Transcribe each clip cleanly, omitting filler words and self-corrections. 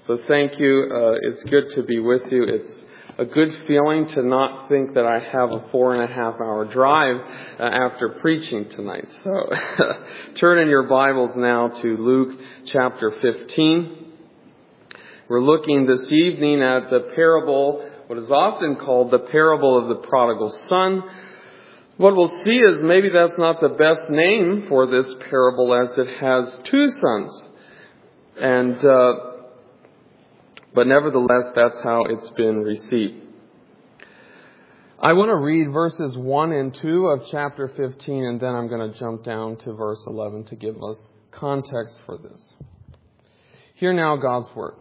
So thank you. It's good to be with you. It's a good feeling to not think that I have a 4.5-hour drive after preaching tonight. So turn in your Bibles now to Luke chapter 15. We're looking this evening at the parable, what is often called the parable of the prodigal son. What we'll see is maybe that's not the best name for this parable, as it has two sons. But nevertheless, that's how it's been received. I want to read verses 1 and 2 of chapter 15, and then I'm going to jump down to verse 11 to give us context for this. Hear now God's word.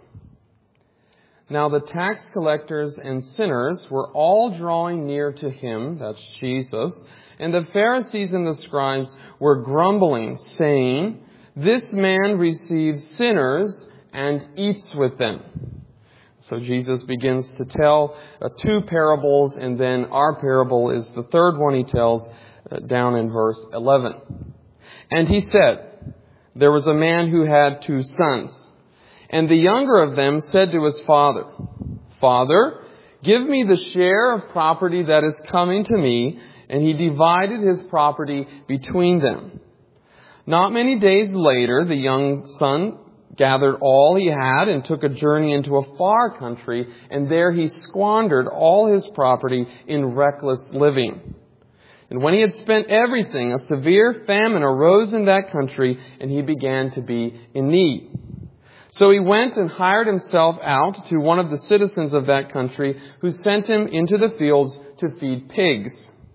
Now the tax collectors and sinners were all drawing near to him, that's Jesus, and the Pharisees and the scribes were grumbling, saying, "This man receives sinners and eats with them." So Jesus begins to tell two parables, and then our parable is the third one he tells down in verse 11. And he said, "There was a man who had 2 sons. And the younger of them said to his father, 'Father, give me the share of property that is coming to me.' And he divided his property between them. Not many days later, the young son gathered all he had and took a journey into a far country, and there he squandered all his property in reckless living. And when he had spent everything, a severe famine arose in that country, and he began to be in need. So he went and hired himself out to one of the citizens of that country, who sent him into the fields to feed pigs.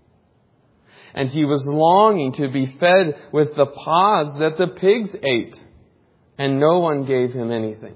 And he was longing to be fed with the pods that the pigs ate, and no one gave him anything.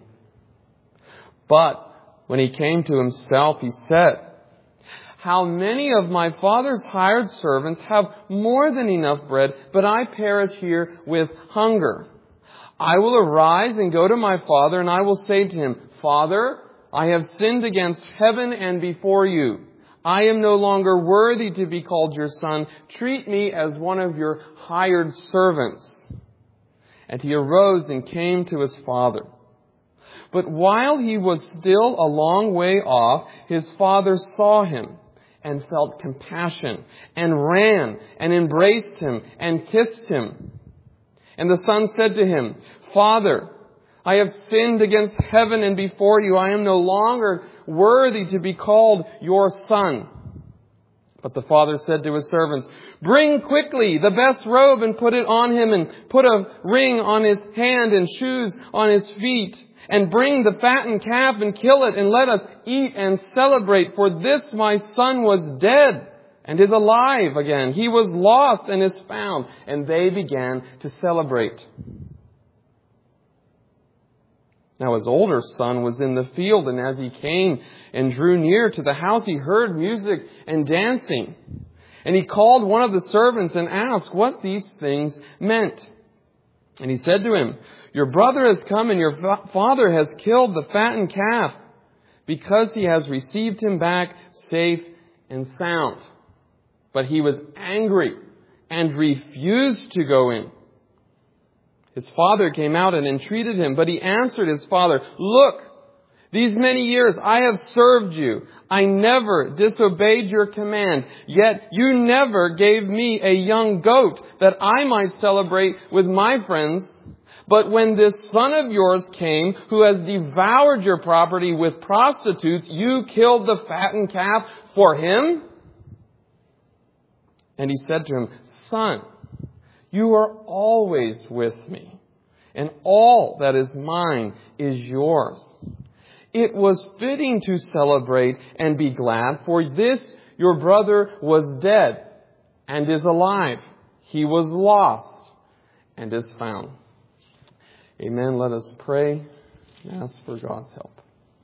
But when he came to himself, he said, 'How many of my father's hired servants have more than enough bread, but I perish here with hunger? I will arise and go to my father, and I will say to him, Father, I have sinned against heaven and before you. I am no longer worthy to be called your son. Treat me as one of your hired servants.' And he arose and came to his father. But while he was still a long way off, his father saw him and felt compassion and ran and embraced him and kissed him. And the son said to him, 'Father, I have sinned against heaven and before you. I am no longer worthy to be called your son.' But the father said to his servants, 'Bring quickly the best robe and put it on him, and put a ring on his hand and shoes on his feet. And bring the fattened calf and kill it, and let us eat and celebrate. For this my son was dead and is alive again. He was lost and is found.' And they began to celebrate. Now his older son was in the field, and as he came and drew near to the house, he heard music and dancing. And he called one of the servants and asked what these things meant. And he said to him, 'Your brother has come, and your father has killed the fattened calf, because he has received him back safe and sound.' But he was angry and refused to go in. His father came out and entreated him, but he answered his father, 'Look, these many years I have served you. I never disobeyed your command, yet you never gave me a young goat that I might celebrate with my friends. But when this son of yours came, who has devoured your property with prostitutes, you killed the fattened calf for him?' And he said to him, 'Son, you are always with me, and all that is mine is yours. It was fitting to celebrate and be glad, for this your brother was dead and is alive. He was lost and is found.'" Amen. Let us pray and ask for God's help.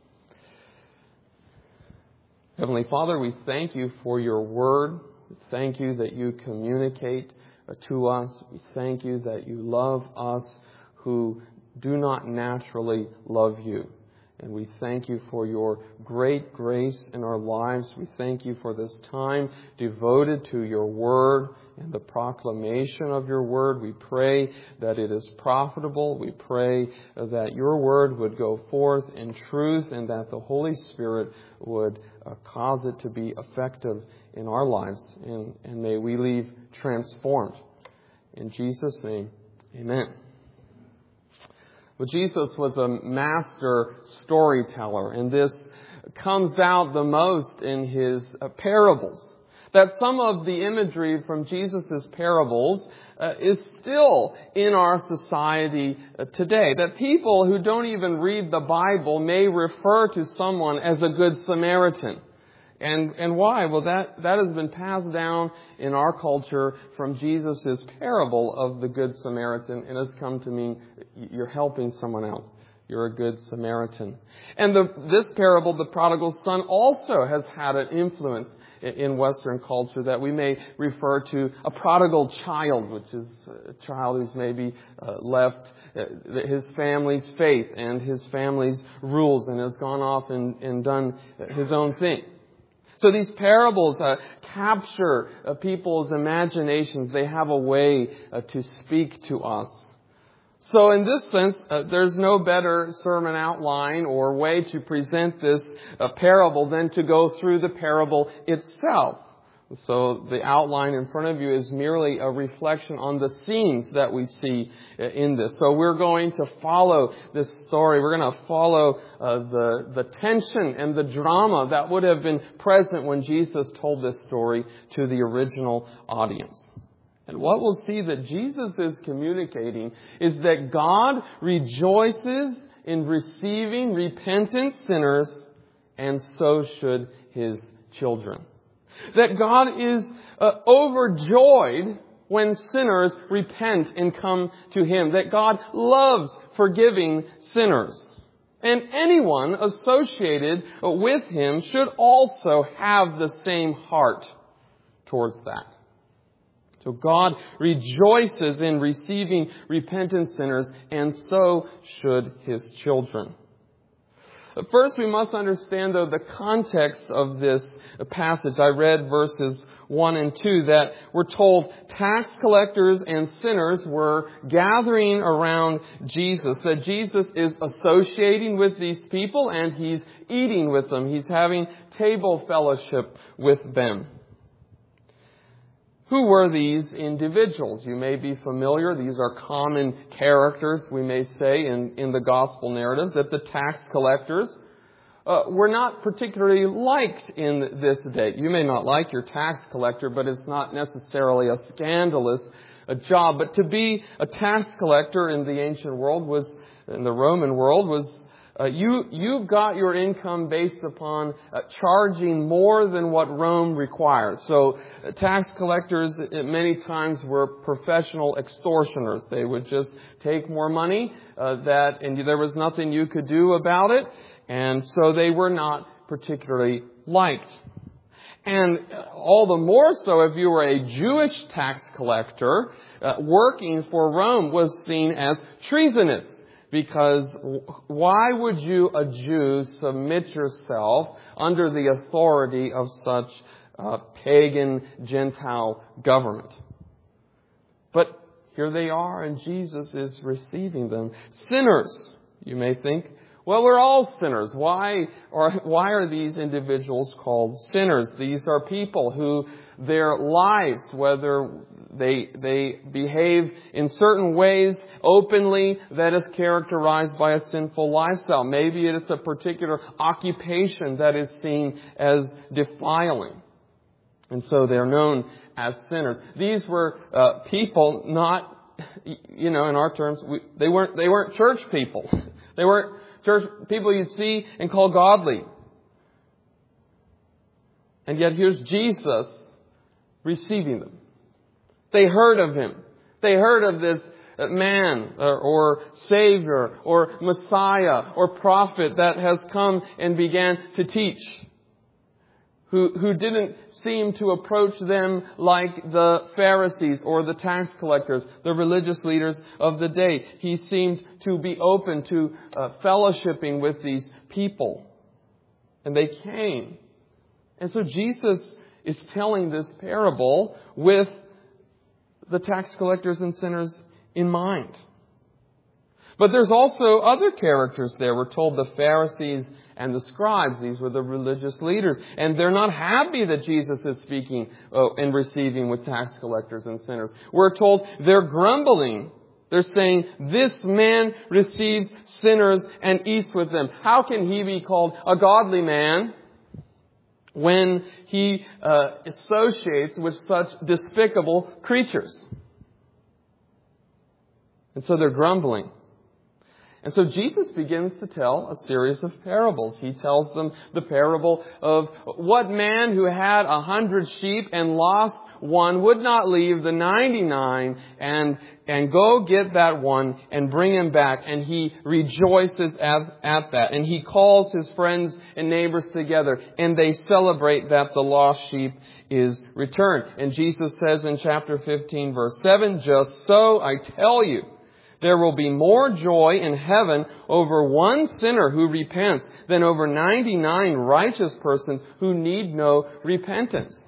Heavenly Father, we thank you for your word. We thank you that you communicate to us. We thank you that you love us who do not naturally love you. And we thank you for your great grace in our lives. We thank you for this time devoted to your word and the proclamation of your word. We pray that it is profitable. We pray that your word would go forth in truth and that the Holy Spirit would cause it to be effective in our lives. And may we leave transformed. In Jesus' name, amen. Well, Jesus was a master storyteller, and this comes out the most in his parables. That some of the imagery from Jesus' parables is still in our society today. That people who don't even read the Bible may refer to someone as a good Samaritan. And why? Well, that has been passed down in our culture from Jesus' parable of the Good Samaritan, and has come to mean you're helping someone out. You're a good Samaritan. And this parable, the prodigal son, also has had an influence in Western culture that we may refer to a prodigal child, which is a child who's maybe left his family's faith and his family's rules and has gone off and done his own thing. So these parables capture people's imaginations. They have a way to speak to us. So in this sense, there's no better sermon outline or way to present this parable than to go through the parable itself. So the outline in front of you is merely a reflection on the scenes that we see in this. So we're going to follow this story. We're going to follow the tension and the drama that would have been present when Jesus told this story to the original audience. And what we'll see that Jesus is communicating is that God rejoices in receiving repentant sinners, and so should His children. That God is overjoyed when sinners repent and come to Him. That God loves forgiving sinners. And anyone associated with Him should also have the same heart towards that. So God rejoices in receiving repentant sinners, and so should His children. First, we must understand, though, the context of this passage. I read verses 1 and 2 that we're told tax collectors and sinners were gathering around Jesus. That Jesus is associating with these people and He's eating with them. He's having table fellowship with them. Who were these individuals? You may be familiar. These are common characters, we may say, in the gospel narratives, that the tax collectors were not particularly liked in this day. You may not like your tax collector, but it's not necessarily a scandalous job. But to be a tax collector in the ancient world in the Roman world, was you got your income based upon charging more than what Rome required. So tax collectors many times were professional extortioners. They would just take more money and there was nothing you could do about it. And so they were not particularly liked. And all the more so if you were a Jewish tax collector, working for Rome was seen as treasonous. Because why would you, a Jew, submit yourself under the authority of such a pagan Gentile government? But here they are, and Jesus is receiving them. Sinners, you may think. Well, we're all sinners. Why are these individuals called sinners? These are people who their lives, whether they behave in certain ways openly that is characterized by a sinful lifestyle. Maybe it's a particular occupation that is seen as defiling. And so they're known as sinners. These were people not, in our terms, they weren't church people. They weren't church people you'd see and call godly. And yet here's Jesus receiving them. They heard of Him. They heard of this man or Savior or Messiah or prophet that has come and began to teach. who didn't seem to approach them like the Pharisees or the tax collectors, the religious leaders of the day. He seemed to be open to fellowshipping with these people. And they came. And so Jesus is telling this parable with the tax collectors and sinners in mind. But there's also other characters there. We're told the Pharisees and the scribes. These were the religious leaders. And they're not happy that Jesus is speaking and receiving with tax collectors and sinners. We're told they're grumbling. They're saying, this man receives sinners and eats with them. How can he be called a godly man when he associates with such despicable creatures? And so they're grumbling. And so Jesus begins to tell a series of parables. He tells them the parable of what man who had 100 sheep and lost one would not leave the 99 and go get that one and bring him back. And he rejoices at that. And he calls his friends and neighbors together. And they celebrate that the lost sheep is returned. And Jesus says in chapter 15, verse 7, just so I tell you, there will be more joy in heaven over one sinner who repents than over 99 righteous persons who need no repentance.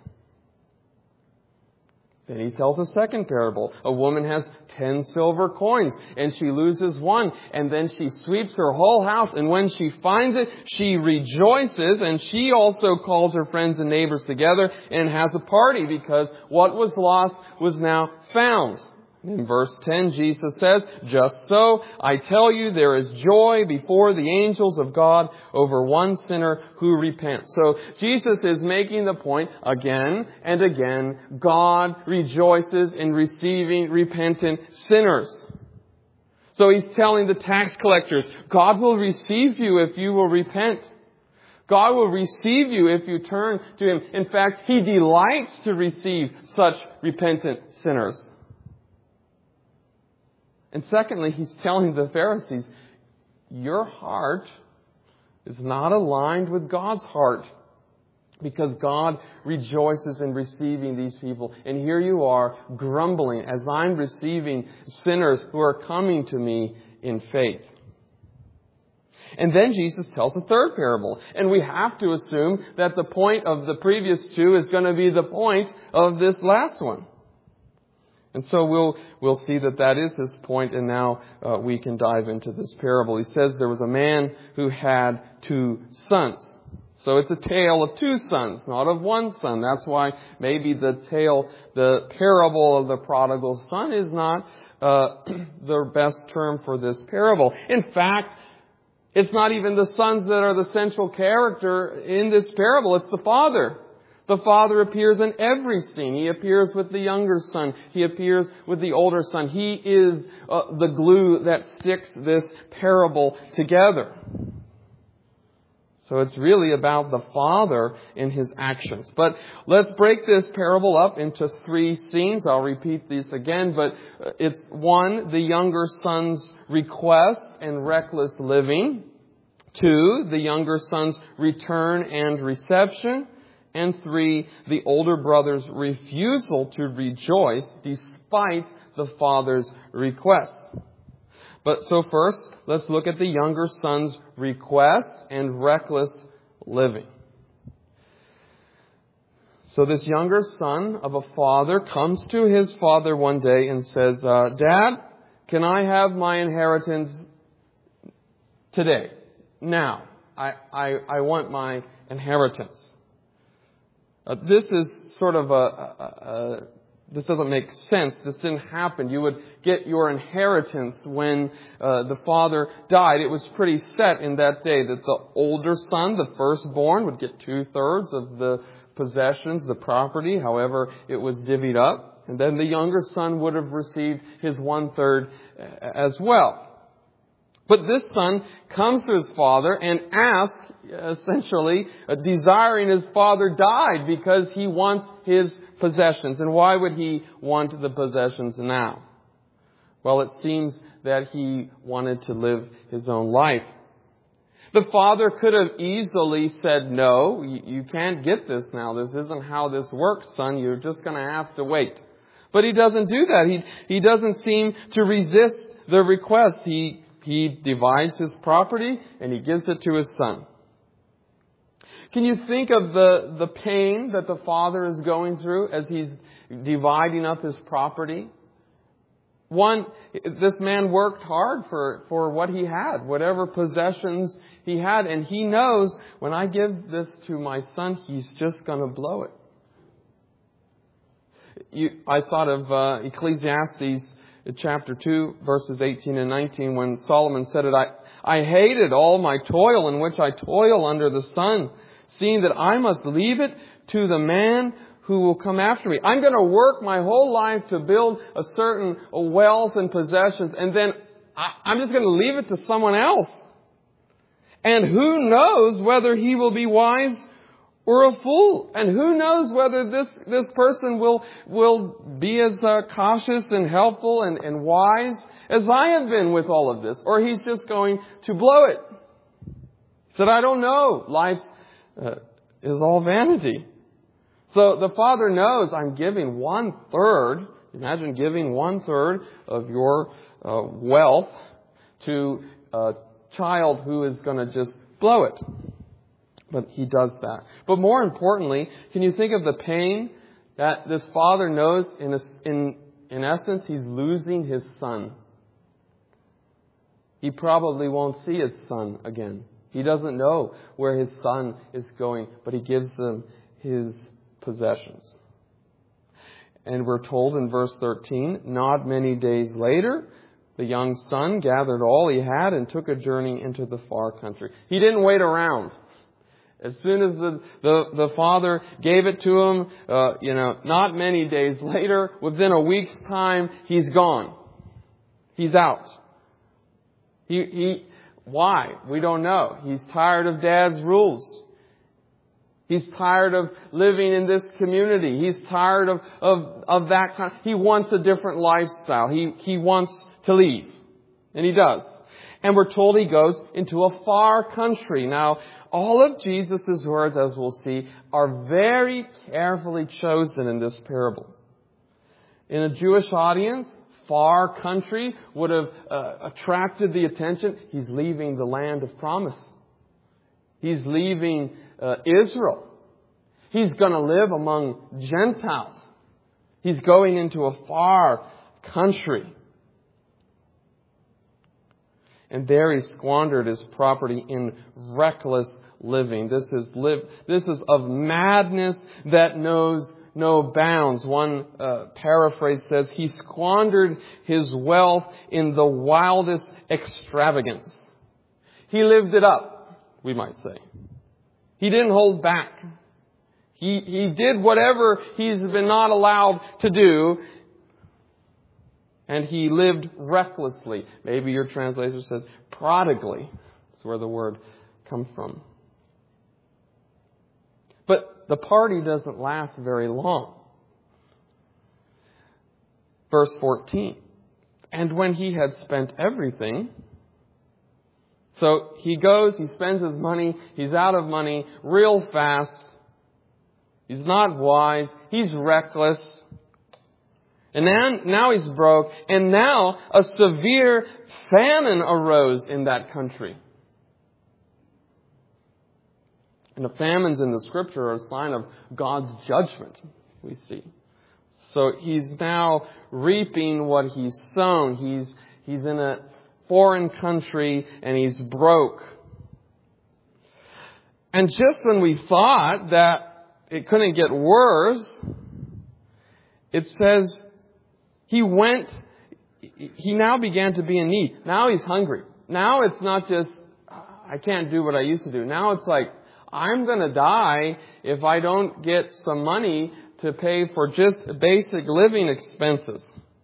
Then he tells a second parable. A woman has 10 silver coins and she loses one, and then she sweeps her whole house, and when she finds it, she rejoices, and she also calls her friends and neighbors together and has a party because what was lost was now found. In verse 10, Jesus says, just so I tell you, there is joy before the angels of God over one sinner who repents. So Jesus is making the point again and again, God rejoices in receiving repentant sinners. So he's telling the tax collectors, God will receive you if you will repent. God will receive you if you turn to Him. In fact, He delights to receive such repentant sinners. And secondly, he's telling the Pharisees, your heart is not aligned with God's heart, because God rejoices in receiving these people. And here you are grumbling as I'm receiving sinners who are coming to me in faith. And then Jesus tells a third parable. And we have to assume that the point of the previous two is going to be the point of this last one. And so we'll see that is his point, and now we can dive into this parable. He says there was a man who had 2 sons. So it's a tale of 2 sons, not of 1 son. That's why maybe the parable of the prodigal son is not the best term for this parable. In fact, it's not even the sons that are the central character in this parable. It's the father. The father appears in every scene. He appears with the younger son. He appears with the older son. He is the glue that sticks this parable together. So it's really about the father and his actions. But let's break this parable up into 3 scenes. I'll repeat these again, but it's 1, the younger son's request and reckless living. 2, the younger son's return and reception. And 3, the older brother's refusal to rejoice despite the father's request. But so first, let's look at the younger son's request and reckless living. So this younger son of a father comes to his father one day and says, Dad, can I have my inheritance today? Now. I want my inheritance. This is sort of this doesn't make sense. This didn't happen. You would get your inheritance when the father died. It was pretty set in that day that the older son, the firstborn, would get 2/3 of the possessions, the property, however it was divvied up. And then the younger son would have received his 1/3 as well. But this son comes to his father and asks, essentially, desiring his father died because he wants his possessions. And why would he want the possessions now? Well, it seems that he wanted to live his own life. The father could have easily said, no, you can't get this now. This isn't how this works, son. You're just going to have to wait. But he doesn't do that. He doesn't seem to resist the request. He divides his property and he gives it to his son. Can you think of the pain that the father is going through as he's dividing up his property? This man worked hard for what he had, whatever possessions he had, and he knows when I give this to my son, he's just going to blow it. I thought of Ecclesiastes chapter 2, verses 18 and 19, when Solomon said it, I hated all my toil in which I toil under the sun, seeing that I must leave it to the man who will come after me. I'm going to work my whole life to build a certain wealth and possessions, and then I'm just going to leave it to someone else. And who knows whether he will be wise or a fool? And who knows whether this person will be as cautious and helpful and wise as I have been with all of this, or he's just going to blow it. He said, I don't know. Life is all vanity. So the father knows I'm giving 1/3. Imagine giving 1/3 of your wealth to a child who is going to just blow it. But he does that. But more importantly, can you think of the pain that this father knows? In essence, he's losing his son. He probably won't see his son again. He doesn't know where his son is going, but he gives him his possessions. And we're told in verse 13, not many days later, the young son gathered all he had and took a journey into the far country. He didn't wait around. As soon as the father gave it to him, not many days later, within a week's time, he's gone. He's out. Why? We don't know. He's tired of Dad's rules. He's tired of living in this community. He's tired of that kind. He wants a different lifestyle. He wants to leave. And he does. And we're told he goes into a far country. Now, all of Jesus' words, as we'll see, are very carefully chosen in this parable. In a Jewish audience, far country would have attracted the attention. He's leaving the land of promise. He's leaving Israel. He's going to live among Gentiles. He's going into a far country. And there he squandered his property in reckless living. This is of madness that knows no bounds. One paraphrase says he squandered his wealth in the wildest extravagance. He lived it up, we might say. He didn't hold back. He did whatever he's been not allowed to do. And he lived recklessly. Maybe your translation says prodigally. That's where the word comes from. But the party doesn't last very long. Verse 14. And when he had spent everything, so he goes, he spends his money, he's out of money real fast. He's not wise, he's reckless. And now he's broke, and now a severe famine arose in that country. And the famines in the Scripture are a sign of God's judgment, we see. So he's now reaping what he's sown. He's in a foreign country, and he's broke. And just when we thought that it couldn't get worse, it says he now began to be in need. Now he's hungry. Now it's not just, I can't do what I used to do. Now it's like, I'm going to die if I don't get some money to pay for just basic living expenses.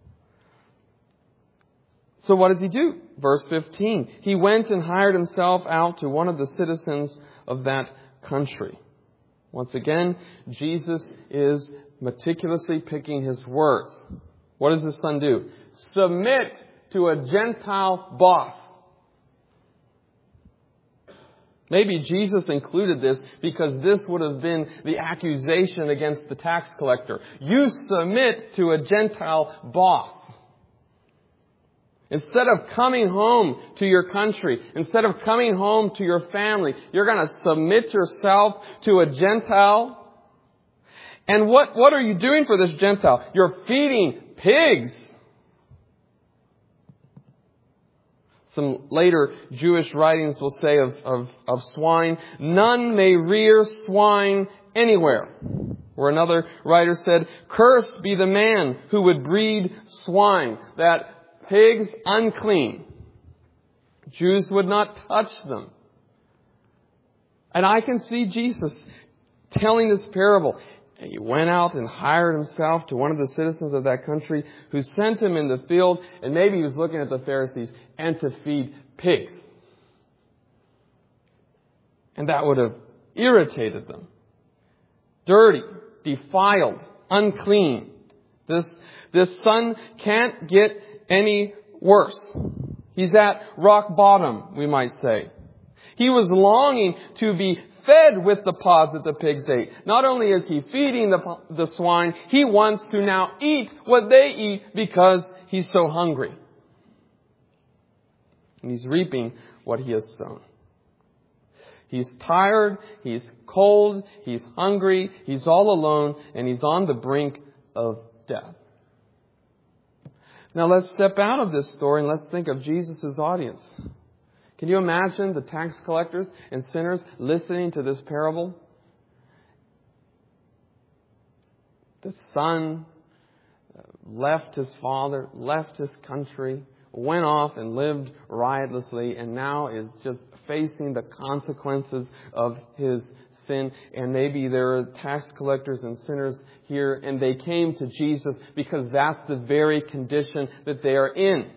So what does he do? Verse 15. He went and hired himself out to one of the citizens of that country. Once again, Jesus is meticulously picking his words. What does his son do? Submit to a Gentile boss. Maybe Jesus included this because this would have been the accusation against the tax collector. You submit to a Gentile boss. Instead of coming home to your country, instead of coming home to your family, you're going to submit yourself to a Gentile. And what are you doing for this Gentile? You're feeding pigs. Some later Jewish writings will say of swine, none may rear swine anywhere. Or another writer said, cursed be the man who would breed swine, that pigs unclean. Jews would not touch them. And I can see Jesus telling this parable. And he went out and hired himself to one of the citizens of that country who sent him in the field, and maybe he was looking at the Pharisees, and to feed pigs. And that would have irritated them. Dirty, defiled, unclean. This son can't get any worse. He's at rock bottom, we might say. He was longing to be fed with the pods that the pigs ate. Not only is he feeding the swine, he wants to now eat what they eat because he's so hungry. And he's reaping what he has sown. He's tired, he's cold, he's hungry, he's all alone, and he's on the brink of death. Now let's step out of this story and let's think of Jesus' audience. Can you imagine the tax collectors and sinners listening to this parable? The son left his father, left his country, went off and lived riotously, and now is just facing the consequences of his sin. And maybe there are tax collectors and sinners here, and they came to Jesus because that's the very condition that they are in.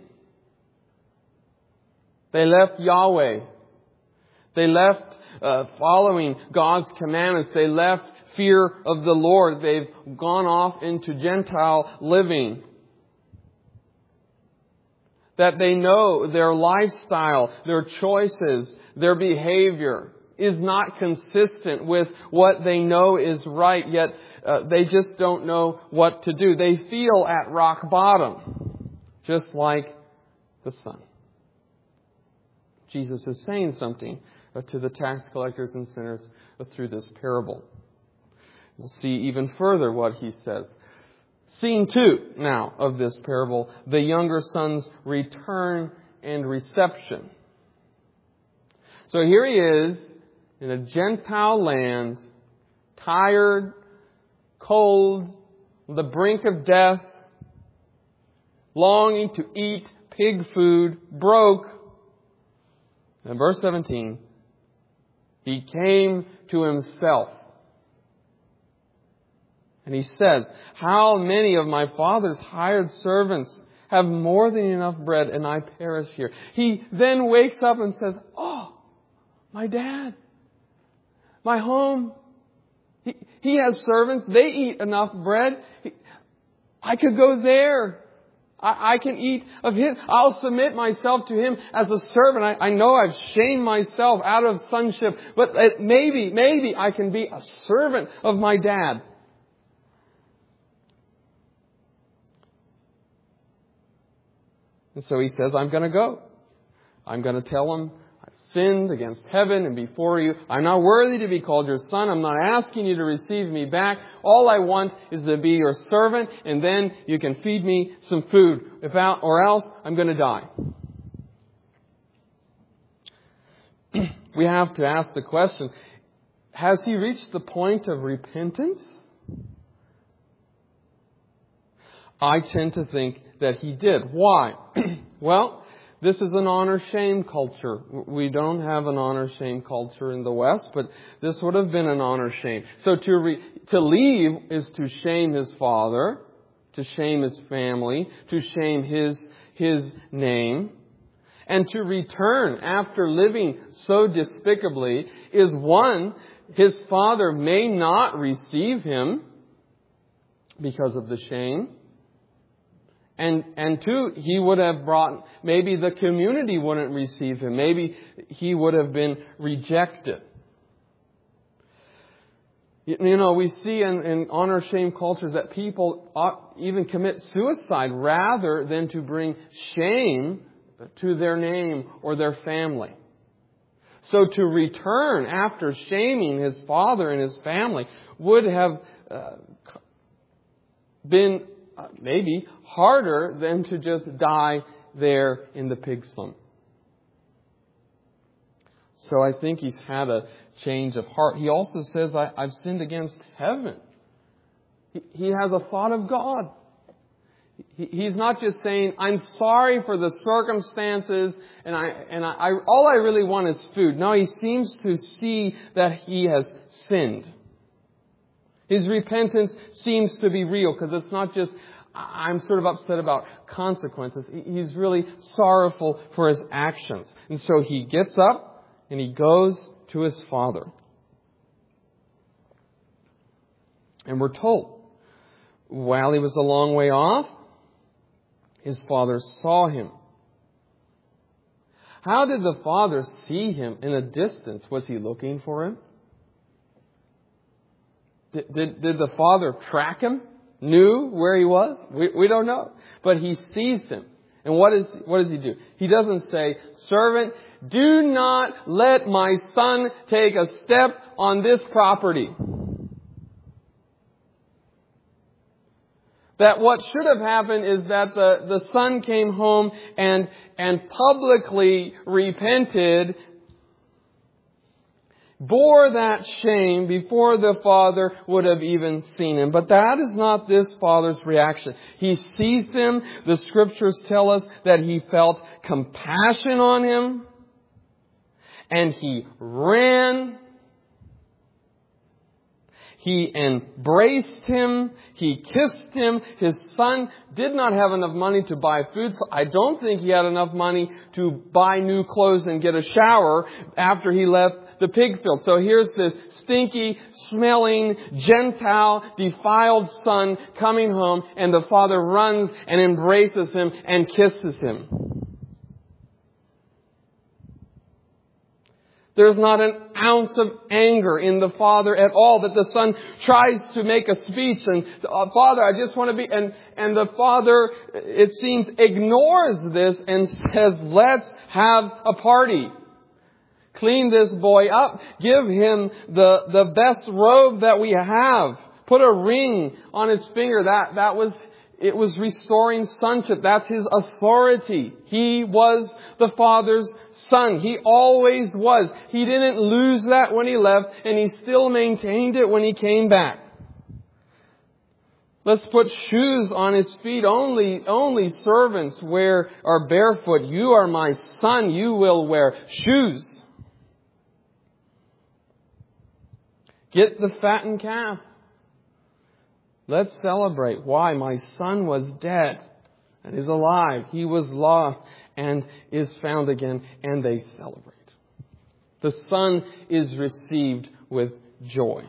They left Yahweh. They left following God's commandments. They left fear of the Lord. They've gone off into Gentile living. That they know their lifestyle, their choices, their behavior is not consistent with what they know is right, yet they just don't know what to do. They feel at rock bottom, just like the son. Jesus is saying something to the tax collectors and sinners through this parable. We'll see even further what he says. Scene 2 now of this parable, the younger son's return and reception. So here he is in a Gentile land, tired, cold, on the brink of death, longing to eat pig food, broke. In verse 17, he came to himself. And he says, how many of my father's hired servants have more than enough bread and I perish here? He then wakes up and says, oh, my dad, my home, he has servants. They eat enough bread. I could go there. I can eat of his. I'll submit myself to him as a servant. I know I've shamed myself out of sonship, but maybe I can be a servant of my dad. And so he says, I'm going to go. I'm going to tell him I've sinned against heaven and before you. I'm not worthy to be called your son. I'm not asking you to receive me back. All I want is to be your servant, and then you can feed me some food. Or else I'm going to die. We have to ask the question, has he reached the point of repentance? I tend to think that he did. Why? Well, this is an honor-shame culture. We don't have an honor-shame culture in the West, but this would have been an honor-shame. So to leave is to shame his father, to shame his family, to shame his name. And to return after living so despicably is one, his father may not receive him because of the shame. And two, he would have brought, maybe the community wouldn't receive him. Maybe he would have been rejected. You know, we see in honor-shame cultures that people even commit suicide rather than to bring shame to their name or their family. So to return after shaming his father and his family would have been maybe harder than to just die there in the pig slum. So I think he's had a change of heart. He also says, I've sinned against heaven. He has a thought of God. He's not just saying, I'm sorry for the circumstances and all I really want is food. No, he seems to see that he has sinned. His repentance seems to be real because it's not just, I'm sort of upset about consequences. He's really sorrowful for his actions. And so he gets up and he goes to his father. And we're told, while he was a long way off, his father saw him. How did the father see him in a distance? Was he looking for him? Did the father track him? Knew where he was? We don't know. But he sees him. And what does he do? He doesn't say, servant, do not let my son take a step on this property. That what should have happened is that the son came home and publicly repented, bore that shame before the father would have even seen him. But that is not this father's reaction. He sees him. The scriptures tell us that he felt compassion on him. And he ran. He embraced him. He kissed him. His son did not have enough money to buy food. So I don't think he had enough money to buy new clothes and get a shower after he left the pig field. So here's this stinky, smelling, Gentile, defiled son coming home, and the father runs and embraces him and kisses him. There's not an ounce of anger in the father at all, that the son tries to make a speech and, Father, I just want to be, and the father, it seems, ignores this and says, let's have a party. Clean this boy up. Give him the best robe that we have. Put a ring on his finger. It was restoring sonship. That's his authority. He was the father's son. He always was. He didn't lose that when he left, and he still maintained it when he came back. Let's put shoes on his feet. Only servants are barefoot. You are my son. You will wear shoes. Get the fattened calf. Let's celebrate. Why? My son was dead and is alive. He was lost and is found again. And they celebrate. The son is received with joy.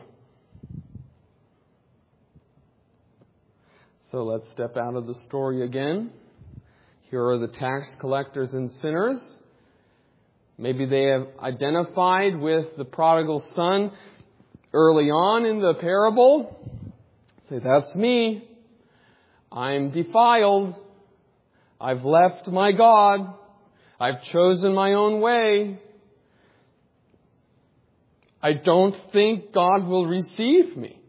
So let's step out of the story again. Here are the tax collectors and sinners. Maybe they have identified with the prodigal son early on in the parable. Say, that's me. I'm defiled. I've left my God. I've chosen my own way. I don't think God will receive me.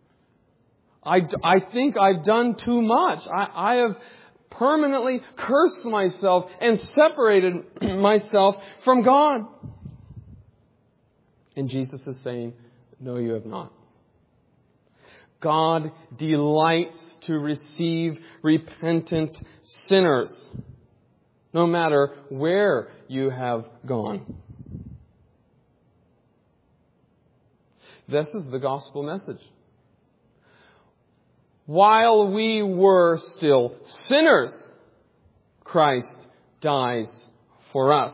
I think I've done too much. I have permanently cursed myself and separated myself from God. And Jesus is saying, no, you have not. God delights to receive repentant sinners, no matter where you have gone. This is the gospel message. While we were still sinners, Christ dies for us.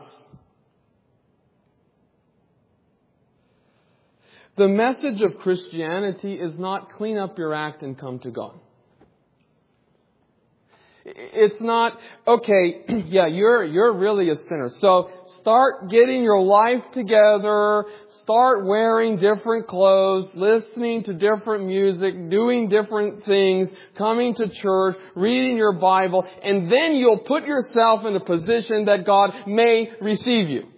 The message of Christianity is not clean up your act and come to God. It's not, okay, yeah, you're really a sinner. So start getting your life together, start wearing different clothes, listening to different music, doing different things, coming to church, reading your Bible, and then you'll put yourself in a position that God may receive you.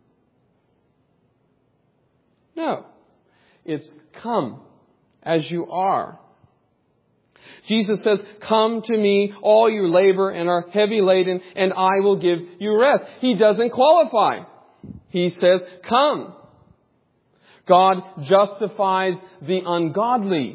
No. It's come as you are. Jesus says, come to me, all you labor and are heavy laden, and I will give you rest. He doesn't qualify. He says, come. God justifies the ungodly.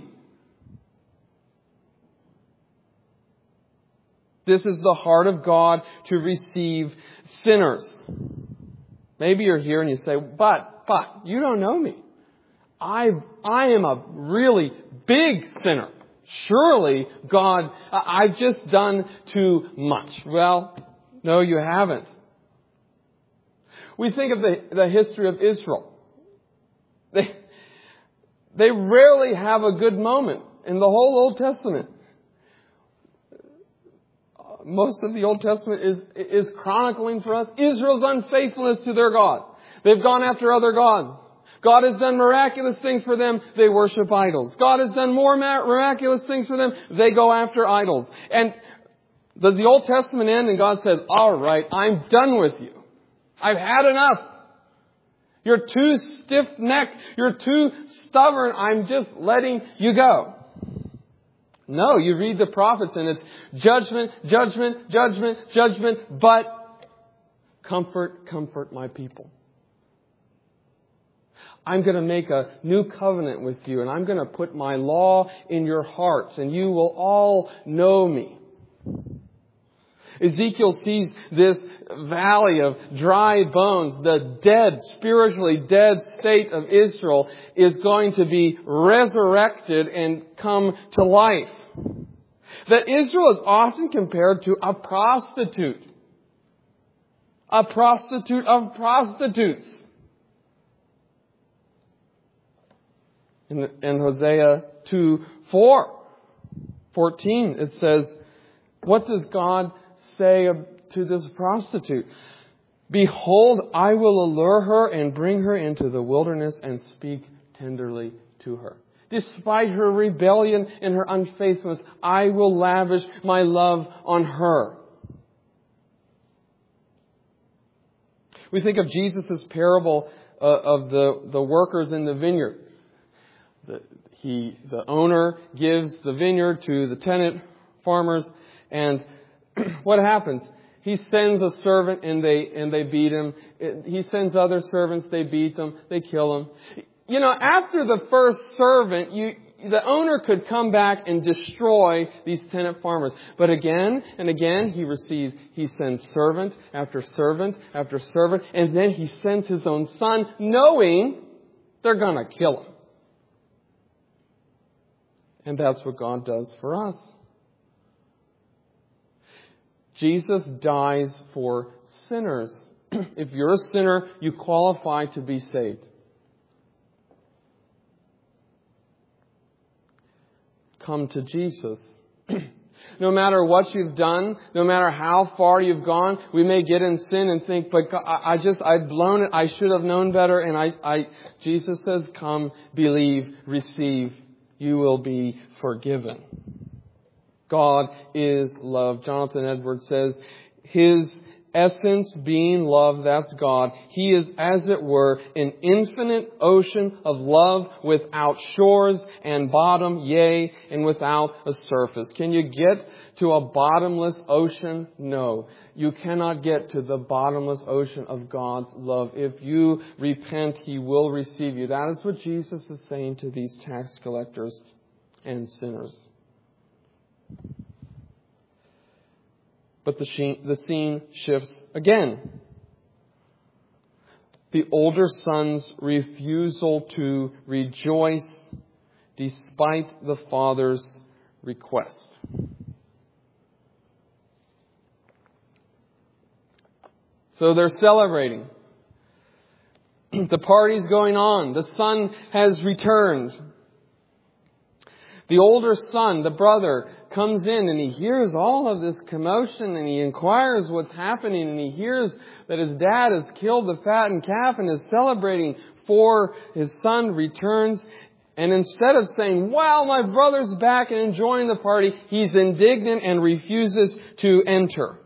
This is the heart of God to receive sinners. Maybe you're here and you say, but, you don't know me. I am a really big sinner. Surely, God, I've just done too much. Well, no, you haven't. We think of the history of Israel. They rarely have a good moment in the whole Old Testament. Most of the Old Testament is chronicling for us Israel's unfaithfulness to their God. They've gone after other gods. God has done miraculous things for them. They worship idols. God has done more miraculous things for them. They go after idols. And does the Old Testament end and God says, all right, I'm done with you. I've had enough. You're too stiff-necked. You're too stubborn. I'm just letting you go. No, you read the prophets and it's judgment, judgment, judgment, judgment, but comfort my people. I'm going to make a new covenant with you, and I'm going to put my law in your hearts, and you will all know me. Ezekiel sees this valley of dry bones. The dead, spiritually dead state of Israel is going to be resurrected and come to life. That Israel is often compared to a prostitute. A prostitute of prostitutes. In Hosea 2:14, it says, what does God say to this prostitute? Behold, I will allure her and bring her into the wilderness and speak tenderly to her. Despite her rebellion and her unfaithfulness, I will lavish my love on her. We think of Jesus' parable of the workers in the vineyard. The owner gives the vineyard to the tenant farmers, and what happens? He sends a servant and they beat him. He sends other servants, they beat them, they kill him. You know, after the first servant, the owner could come back and destroy these tenant farmers. But again and again, he sends servant after servant after servant, and then he sends his own son, knowing they're going to kill him. And that's what God does for us. Jesus dies for sinners. If you're a sinner, you qualify to be saved. Come to Jesus. No matter what you've done, no matter how far you've gone, we may get in sin and think, but God, I've blown it. I should have known better. And Jesus says, come, believe, receive. You will be forgiven. God is love. Jonathan Edwards says, His essence being love, that's God. He is, as it were, an infinite ocean of love without shores and bottom, yea, and without a surface. Can you get to a bottomless ocean? No. You cannot get to the bottomless ocean of God's love. If you repent, He will receive you. That is what Jesus is saying to these tax collectors and sinners. But the scene shifts again. The older son's refusal to rejoice despite the father's request. So they're celebrating. The party's going on. The son has returned. The older son, the brother, comes in and he hears all of this commotion and he inquires what's happening and he hears that his dad has killed the fattened calf and is celebrating for his son returns. And instead of saying, wow, my brother's back and enjoying the party, he's indignant and refuses to enter.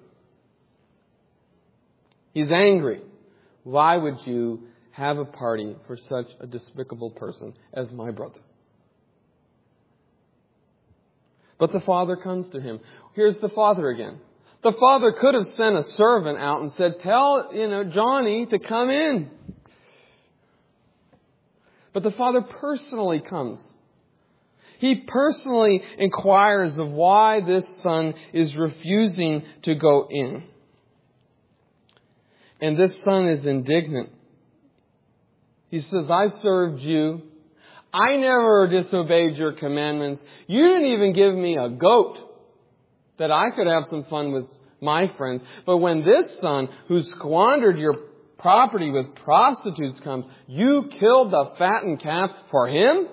He's angry. Why would you have a party for such a despicable person as my brother? But the father comes to him. Here's the father again. The father could have sent a servant out and said, tell, Johnny to come in. But the father personally comes. He personally inquires of why this son is refusing to go in. And this son is indignant. He says, I served you. I never disobeyed your commandments. You didn't even give me a goat that I could have some fun with my friends. But when this son, who squandered your property with prostitutes, comes, you killed the fattened calf for him?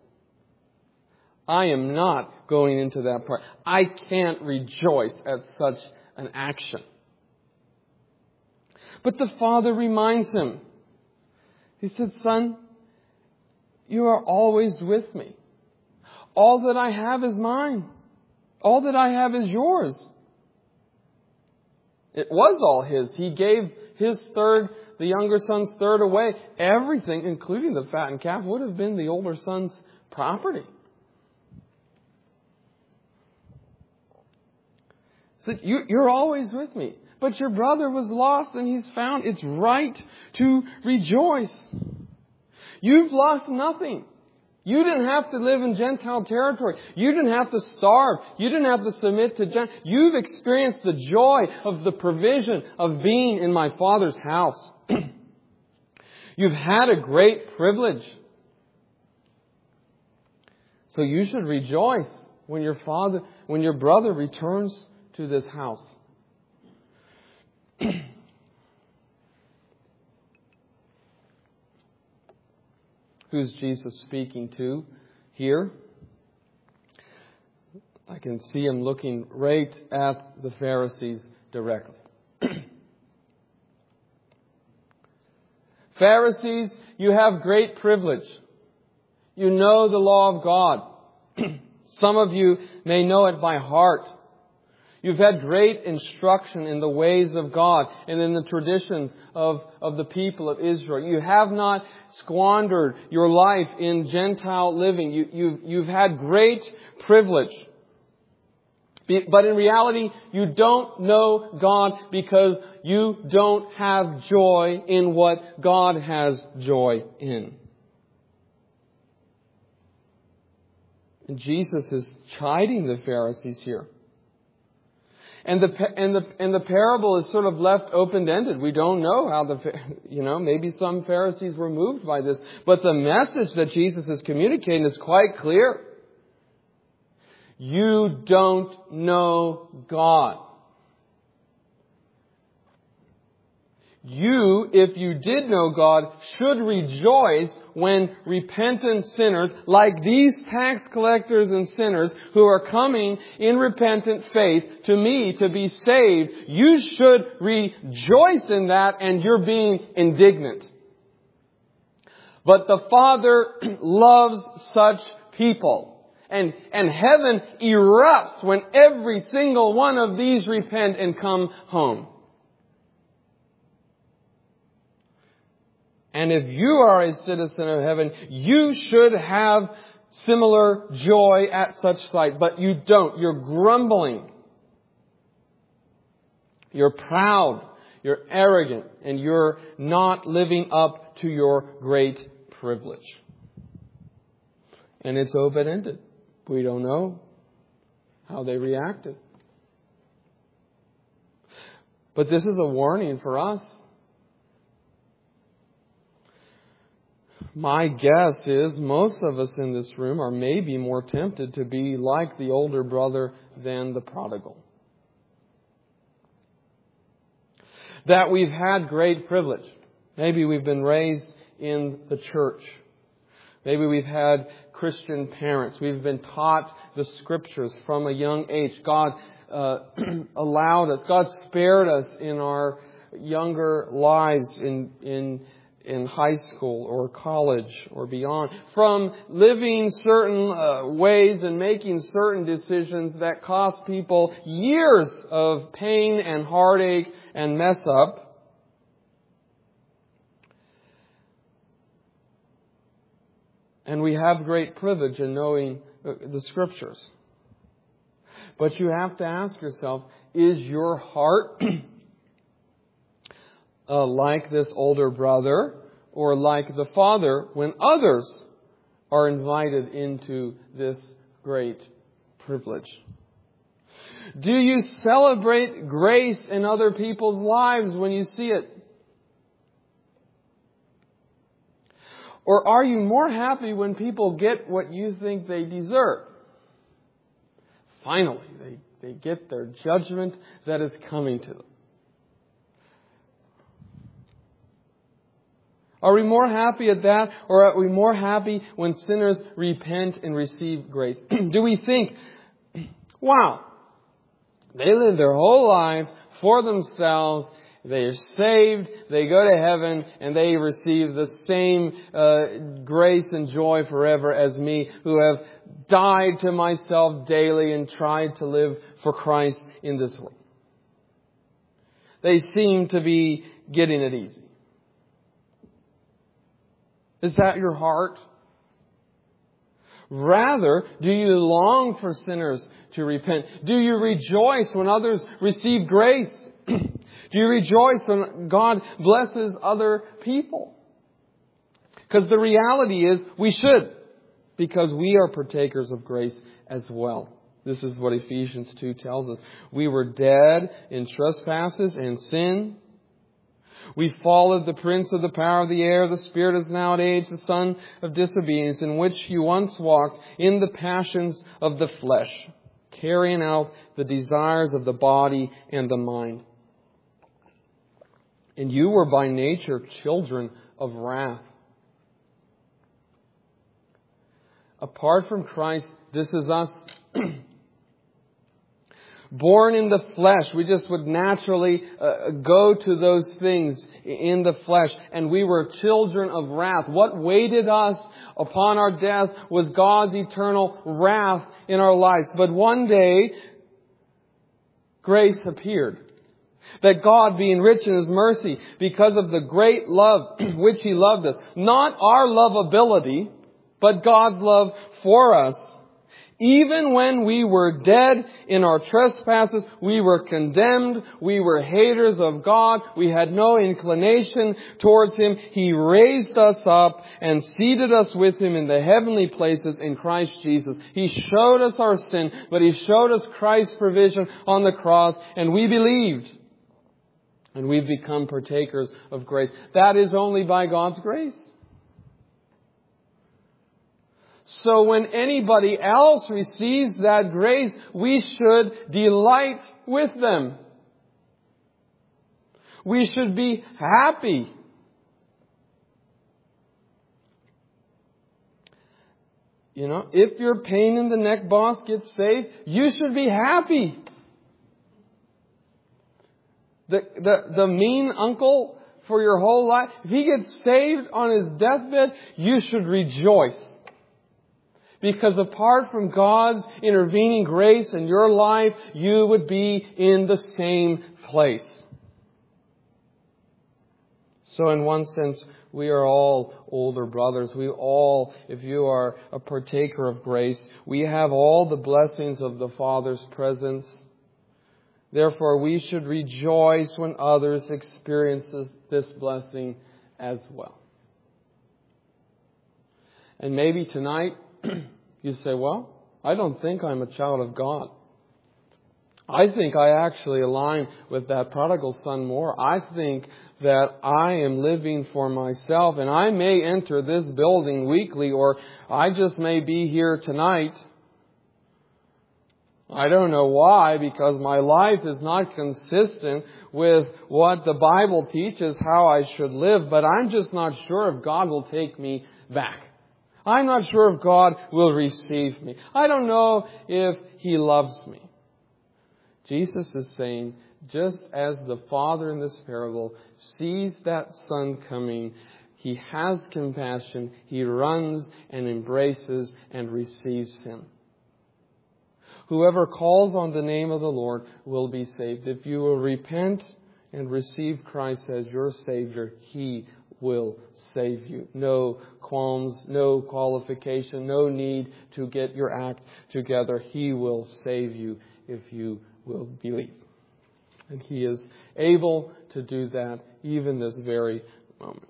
I am not going into that part. I can't rejoice at such an action. But the father reminds him. He said, son, you are always with me. All that I have is mine. All that I have is yours. It was all his. He gave his third, the younger son's third away. Everything, including the fattened calf, would have been the older son's property. So you're always with me. But your brother was lost and he's found. It's right to rejoice. You've lost nothing. You didn't have to live in Gentile territory. You didn't have to starve. You didn't have to submit to Gentiles. You've experienced the joy of the provision of being in my Father's house. You've had a great privilege. So you should rejoice when your brother returns to this house. Who's Jesus speaking to here? I can see him looking right at the Pharisees directly. Pharisees, you have great privilege. You know the law of God. Some of you may know it by heart. You've had great instruction in the ways of God and in the traditions of the people of Israel. You have not squandered your life in Gentile living. You've had great privilege. But in reality, you don't know God because you don't have joy in what God has joy in. And Jesus is chiding the Pharisees here. And the parable is sort of left open-ended. We don't know how maybe some Pharisees were moved by this. But the message that Jesus is communicating is quite clear. You don't know God. You, if you did know God, should rejoice when repentant sinners, like these tax collectors and sinners who are coming in repentant faith to me to be saved, you should rejoice in that, and you're being indignant. But the Father loves such people. And heaven erupts when every single one of these repent and come home. And if you are a citizen of heaven, you should have similar joy at such sight. But you don't. You're grumbling. You're proud. You're arrogant. And you're not living up to your great privilege. And it's open-ended. We don't know how they reacted. But this is a warning for us. My guess is most of us in this room are maybe more tempted to be like the older brother than the prodigal. That we've had great privilege. Maybe we've been raised in the church. Maybe we've had Christian parents. We've been taught the Scriptures from a young age. God allowed us. God spared us in our younger lives in high school or college or beyond from living certain ways and making certain decisions that cost people years of pain and heartache and mess up. And we have great privilege in knowing the Scriptures. But you have to ask yourself, is your heart like this older brother or like the father when others are invited into this great privilege? Do you celebrate grace in other people's lives when you see it? Or are you more happy when people get what you think they deserve? Finally, they get their judgment that is coming to them. Are we more happy at that, or are we more happy when sinners repent and receive grace? Do we think, wow, they live their whole life for themselves, they are saved, they go to heaven, and they receive the same grace and joy forever as me, who have died to myself daily and tried to live for Christ in this world. They seem to be getting it easy. Is that your heart? Rather, do you long for sinners to repent? Do you rejoice when others receive grace? Do you rejoice when God blesses other people? Because the reality is we should, because we are partakers of grace as well. This is what Ephesians 2 tells us. We were dead in trespasses and sin. We followed the prince of the power of the air, the spirit is now at age, the son of disobedience, in which you once walked in the passions of the flesh, carrying out the desires of the body and the mind. And you were by nature children of wrath. Apart from Christ, this is us. Born in the flesh, we just would naturally go to those things in the flesh. And we were children of wrath. What waited us upon our death was God's eternal wrath in our lives. But one day, grace appeared. That God, being rich in His mercy, because of the great love which He loved us, not our lovability, but God's love for us, even when we were dead in our trespasses, we were condemned, we were haters of God, we had no inclination towards Him, He raised us up and seated us with Him in the heavenly places in Christ Jesus. He showed us our sin, but He showed us Christ's provision on the cross, and we believed. And we've become partakers of grace. That is only by God's grace. So when anybody else receives that grace, we should delight with them. We should be happy. You know, if your pain in the neck boss gets saved, you should be happy. The mean uncle for your whole life, if he gets saved on his deathbed, you should rejoice. Because apart from God's intervening grace in your life, you would be in the same place. So in one sense, we are all older brothers. We all, if you are a partaker of grace, we have all the blessings of the Father's presence. Therefore, we should rejoice when others experience this blessing as well. And maybe tonight, you say, well, I don't think I'm a child of God. I think I actually align with that prodigal son more. I think that I am living for myself, and I may enter this building weekly, or I just may be here tonight. I don't know why, because my life is not consistent with what the Bible teaches how I should live, but I'm just not sure if God will take me back. I'm not sure if God will receive me. I don't know if He loves me. Jesus is saying, just as the father in this parable sees that son coming, he has compassion, he runs and embraces and receives him. Whoever calls on the name of the Lord will be saved. If you will repent and receive Christ as your Savior, He will save you. No qualms, no qualification, no need to get your act together. He will save you if you will believe. And He is able to do that even this very moment.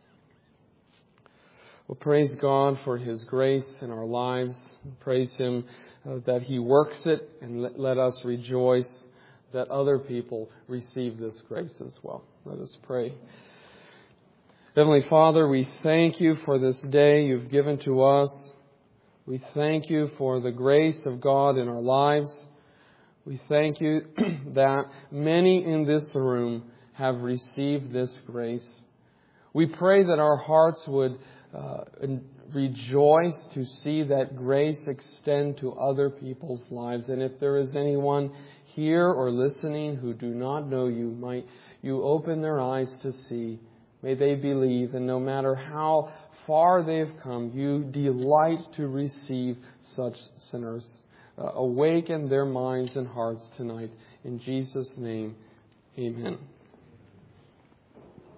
Well, praise God for His grace in our lives. Praise Him that He works it, and let us rejoice that other people receive this grace as well. Let us pray. Heavenly Father, we thank You for this day You've given to us. We thank You for the grace of God in our lives. We thank You that many in this room have received this grace. We pray that our hearts would rejoice to see that grace extend to other people's lives. And if there is anyone here or listening who do not know You, might You open their eyes to see. May they believe, and no matter how far they've come, You delight to receive such sinners. Awaken their minds and hearts tonight. In Jesus' name, amen.